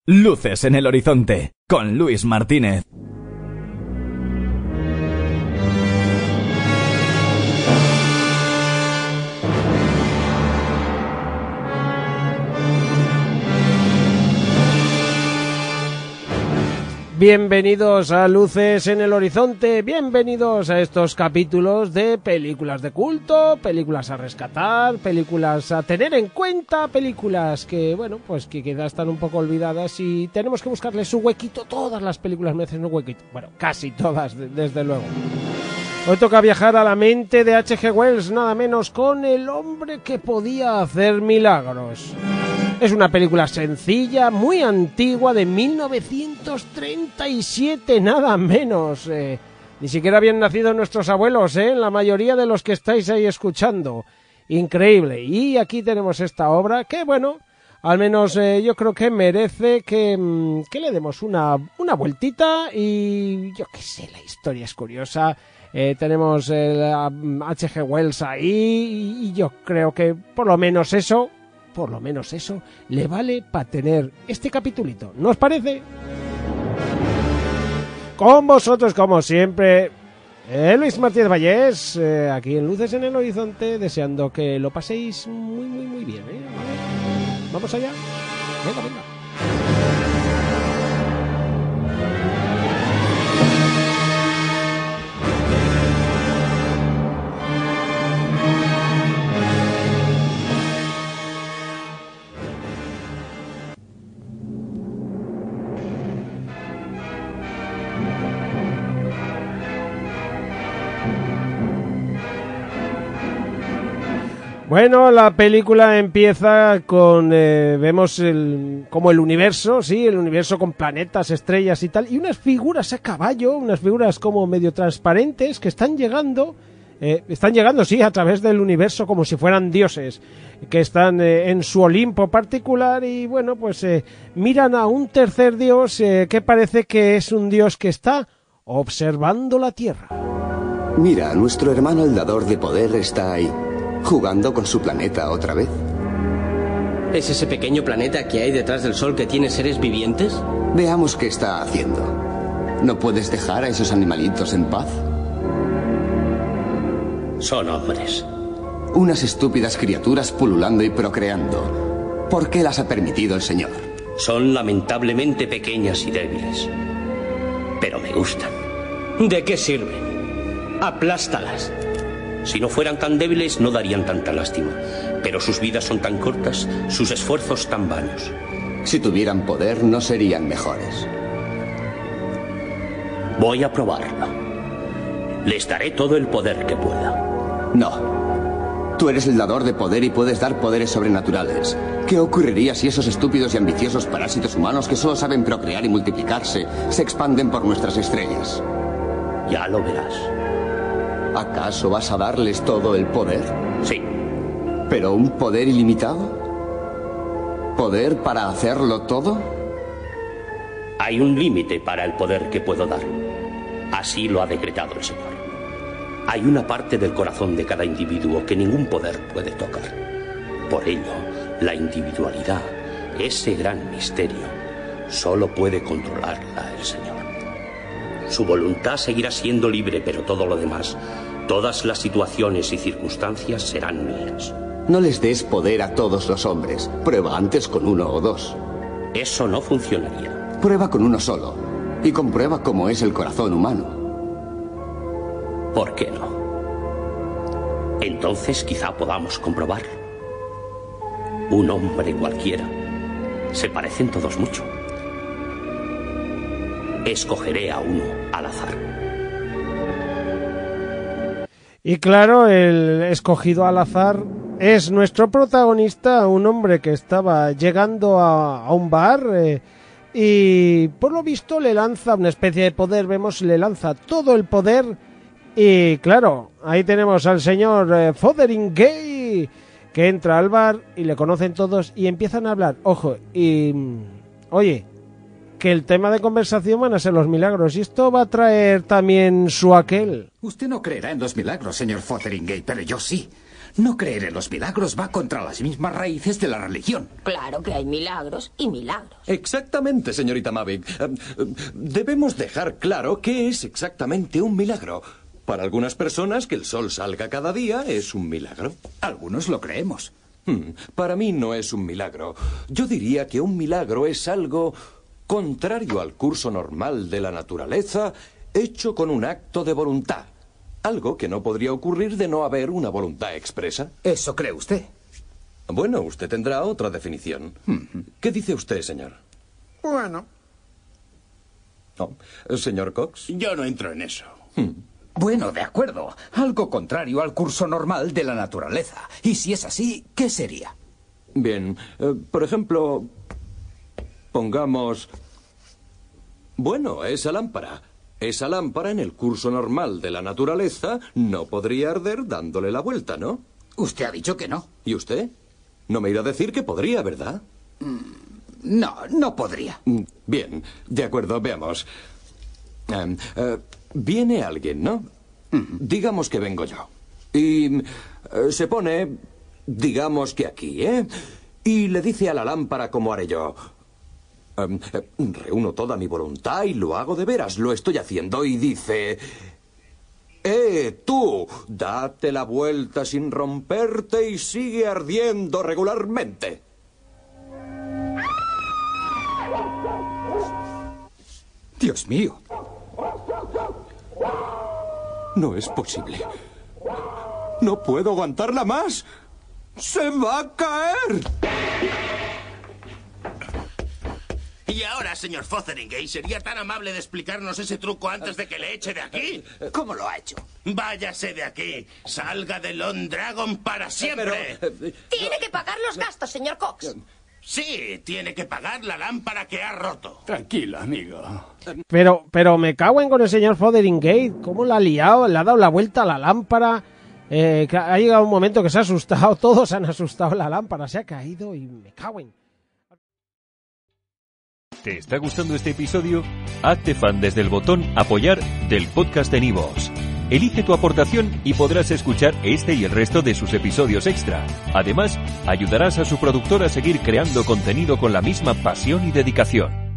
Luces en el horizonte, con Luis Martínez. Bienvenidos a Luces en el Horizonte, bienvenidos a estos capítulos de películas de culto, películas a rescatar, películas a tener en cuenta, películas que, bueno, pues que quizás están un poco olvidadas y tenemos que buscarle su huequito. Todas las películas merecen un huequito, bueno, casi todas, desde luego. Hoy toca viajar a la mente de H.G. Wells, nada menos, con El hombre que podía hacer milagros. Es una película sencilla, muy antigua, de 1937, nada menos. Ni siquiera habían nacido nuestros abuelos, la mayoría de los que estáis ahí escuchando. Increíble. Y aquí tenemos esta obra que, bueno, al menos yo creo que merece que le demos una vueltita y yo qué sé, la historia es curiosa. Tenemos a H.G. Wells ahí y yo creo que por lo menos eso le vale para tener este capitulito. ¿No os parece? Con vosotros, como siempre, Luis Martínez Vallés, aquí en Luces en el Horizonte, deseando que lo paséis muy bien, ¿eh? ¿Vamos allá? Venga. Bueno, la película empieza con, vemos como el universo, sí, el universo con planetas, estrellas y tal, y unas figuras a caballo, unas figuras como medio transparentes que están llegando, sí, a través del universo como si fueran dioses, que están en su Olimpo particular y, bueno, pues miran a un tercer dios que parece que es un dios que está observando la Tierra. Mira, nuestro hermano el dador de poder está ahí. ¿Jugando con su planeta otra vez? ¿Es ese pequeño planeta que hay detrás del Sol que tiene seres vivientes? Veamos qué está haciendo. ¿No puedes dejar a esos animalitos en paz? Son hombres. Unas estúpidas criaturas pululando y procreando. ¿Por qué las ha permitido el Señor? Son lamentablemente pequeñas y débiles. Pero me gustan. ¿De qué sirven? Aplástalas. Si no fueran tan débiles, no darían tanta lástima. Pero sus vidas son tan cortas, sus esfuerzos tan vanos. Si tuvieran poder, no serían mejores. Voy a probarlo. Les daré todo el poder que pueda. No. Tú eres el dador de poder y puedes dar poderes sobrenaturales. ¿Qué ocurriría si esos estúpidos y ambiciosos parásitos humanos que solo saben procrear y multiplicarse se expanden por nuestras estrellas? Ya lo verás. ¿Acaso vas a darles todo el poder? Sí. ¿Pero un poder ilimitado? ¿Poder para hacerlo todo? Hay un límite para el poder que puedo dar. Así lo ha decretado el Señor. Hay una parte del corazón de cada individuo que ningún poder puede tocar. Por ello, la individualidad, ese gran misterio, solo puede controlarla el Señor. Su voluntad seguirá siendo libre, pero todo lo demás, todas las situaciones y circunstancias serán mías. No les des poder a todos los hombres. Prueba antes con uno o dos. Eso no funcionaría. Prueba con uno solo y comprueba cómo es el corazón humano. ¿Por qué no? Entonces quizá podamos comprobarlo. Un hombre cualquiera. Se parecen todos mucho. Escogeré a uno al azar. Y claro, el escogido al azar es nuestro protagonista, un hombre que estaba llegando a un bar y por lo visto le lanza una especie de poder, le lanza todo el poder y claro, ahí tenemos al señor Fotheringay que entra al bar y le conocen todos y empiezan a hablar. Ojo, y oye, que el tema de conversación van a ser los milagros y esto va a traer también su aquel. Usted no creerá en los milagros, señor Fotheringay, pero yo sí. No creer en los milagros va contra las mismas raíces de la religión. Claro que hay milagros y milagros. Exactamente, señorita Mavic. Debemos dejar claro qué es exactamente un milagro. Para algunas personas, que el sol salga cada día es un milagro. Algunos lo creemos. Para mí no es un milagro. Yo diría que un milagro es algo contrario al curso normal de la naturaleza, hecho con un acto de voluntad. Algo que no podría ocurrir de no haber una voluntad expresa. ¿Eso cree usted? Bueno, usted tendrá otra definición. ¿Qué dice usted, señor? Bueno. Oh, señor Cox. Yo no entro en eso. Bueno, de acuerdo. Algo contrario al curso normal de la naturaleza. Y si es así, ¿qué sería? Bien, por ejemplo, pongamos... Bueno, esa lámpara. Esa lámpara en el curso normal de la naturaleza no podría arder dándole la vuelta, ¿no? Usted ha dicho que no. ¿Y usted? No me irá a decir que podría, ¿verdad? No, no podría. Bien, de acuerdo, veamos. Viene alguien, ¿no? Digamos que vengo yo. Y se pone, digamos que aquí, ¿eh? Y le dice a la lámpara como haré yo. Reúno toda mi voluntad y lo hago de veras, lo estoy haciendo. Y dice... tú! Date la vuelta sin romperte y sigue ardiendo regularmente. Dios mío. No es posible. No puedo aguantarla más. ¡Se va a caer! Y ahora, señor Fotheringay, ¿sería tan amable de explicarnos ese truco antes de que le eche de aquí? ¿Cómo lo ha hecho? Váyase de aquí. Salga de Londragon para siempre. Tiene que pagar los gastos, señor Cox. Sí, tiene que pagar la lámpara que ha roto. Tranquila, amigo. Pero me cago en con el señor Fotheringay. ¿Cómo la ha liado? Le ha dado la vuelta a la lámpara. Que ha llegado un momento que se ha asustado. Todos han asustado la lámpara. Se ha caído y me cago en... ¿Te está gustando este episodio? Hazte fan desde el botón Apoyar del podcast de Nivos. Elige tu aportación y podrás escuchar este y el resto de sus episodios extra. Además, ayudarás a su productor a seguir creando contenido con la misma pasión y dedicación.